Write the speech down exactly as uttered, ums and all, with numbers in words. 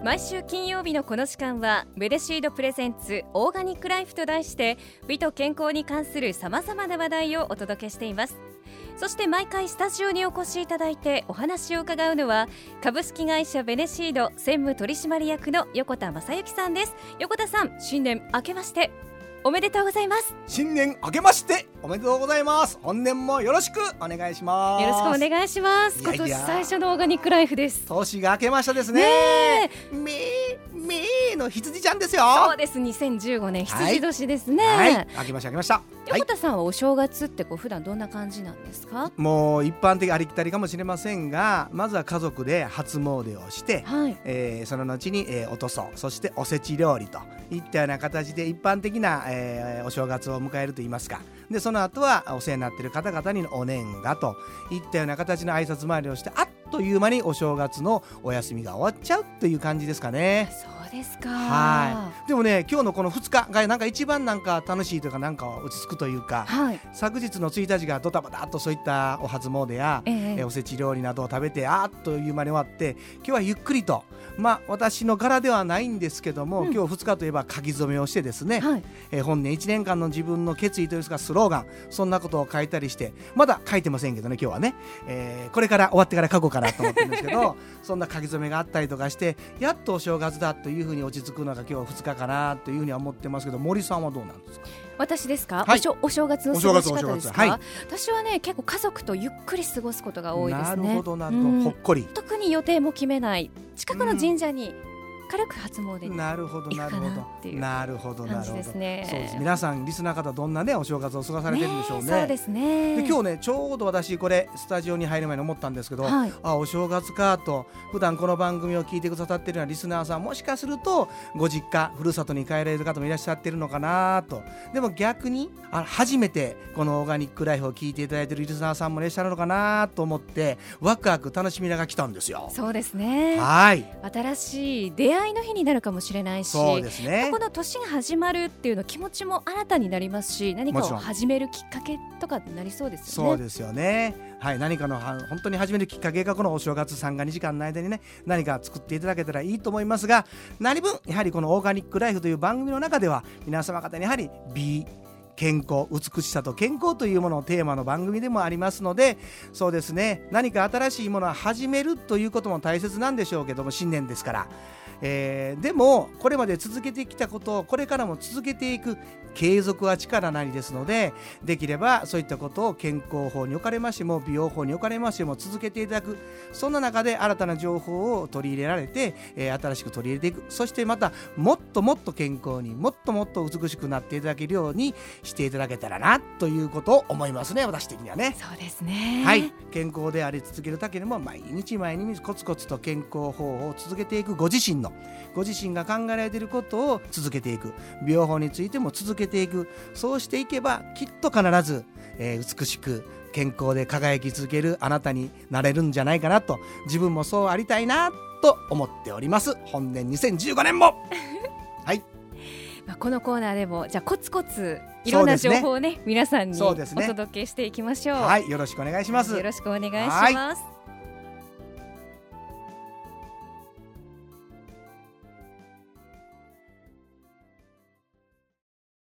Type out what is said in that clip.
毎週金曜日のこの時間はメデシードプレゼンツオーガニックライフと題して美と健康に関するさまざまな話題をお届けしています。そして毎回スタジオにお越しいただいてお話を伺うのは株式会社ベネシード専務取締役の横田正幸さんです。横田さん、新年明けましておめでとうございます。 新年明けましておめでとうございます。本年もよろしくお願いします。 よろしくお願いします。 いやいや今年最初のオーガニックライフです。 年が明けましたですね。 ねめーめーの羊ちゃんですよ。 そうです、にせんじゅうごねん羊年ですね。 はい、はい、明けました明けました。 横田さんはお正月ってこう普段どんな感じなんですか？ もう一般的ありきたりかもしれませんが、まずは家族で初詣をして、はい、えー、その後に、えー、おとそ、そしておせち料理といったような形で一般的な、えー、お正月を迎えるといいますか。でその後はお世話になっている方々にお年賀といったような形の挨拶回りをして、あっという間にお正月のお休みが終わっちゃうという感じですかね。 そうですか。 はい。でもね、今日のこのふつかがなんか一番なんか楽しいというか、なんか落ち着くというか、はい、昨日のついたちがドタバタっとそういったお初詣や、ええ、おせち料理などを食べてあっという間に終わって、今日はゆっくりと、まあ私の柄ではないんですけども、うん、今日ふつかといえば書き初めをしてですね、はい、えー、本年いちねんかんの自分の決意というかスローガン、そんなことを書いたりして、まだ書いてませんけどね、今日はね、えー、これから終わってから書こうかなと思ってるんですけどそんな書き初めがあったりとかして、やっとお正月だというふうに落ち着くのが今日はふつかかなというふうには思ってますけど、森さんはどうなんですか？ 私ですか、 はい、 お, お正月の過ごし方ですか？はい、私はね、結構家族とゆっくり過ごすことが多いですね。 なるほどなるほど、うん、ほっこり。 特に予定も決めない、近くの神社に軽く初詣に行くかなっていう感じですね。 そうです。皆さんリスナー方どんなねお正月を過ごされてるんでしょうね。 そうですね。 で今日ね、ちょうど私これスタジオに入る前に思ったんですけど、はい、あお正月かと、普段この番組を聞いてくださっているようなリスナーさん、もしかするとご実家ふるさとに帰られる方もいらっしゃってるのかなと。でも逆にあ初めてこのオーガニックライフを聞いていただいているリスナーさんもいらっしゃるのかなと思って、ワクワク楽しみながら来たんですよ。 そうですね。 はい。 新しい出会いの日になるかもしれないし、 そうですね、 この年が始まるっていうの気持ちも新たになりますし、何かを始めるきっかけとかになりそうですよね。 そうですよね。はい、何かの本当に始めるきっかけがこのお正月三が日間の間にね、何か作っていただけたらいいと思いますが、何分やはりこのオーガニックライフという番組の中では皆様方にやはり美、健康、美しさと健康というものをテーマの番組でもありますので、そうですね、何か新しいものを始めるということも大切なんでしょうけども、新年ですから、えー、でもこれまで続けてきたことをこれからも続けていく、継続は力なりですので、できればそういったことを健康法におかれましても美容法におかれましても続けていただく。そんな中で新たな情報を取り入れられて、えー、新しく取り入れていく。そしてまたもっともっと健康にもっともっと美しくなっていただけるようにしていただけたらなということを思いますね、私的にはね。 そうですね。 はい、健康であり続けるだけでも毎日毎日コツコツと健康法を続けていく、ご自身のご自身が考えられていることを続けていく、美容法についても続けていく。そうしていけばきっと必ず、えー、美しく健康で輝き続けるあなたになれるんじゃないかなと、自分もそうありたいなと思っております。本年にせんじゅうごねんもはい、 まあ、このコーナーでもじゃあコツコツいろんな情報を ね, ね皆さんにおね届けしていきましょう。 はい、よろしくお願いします。 よろしくお願いします。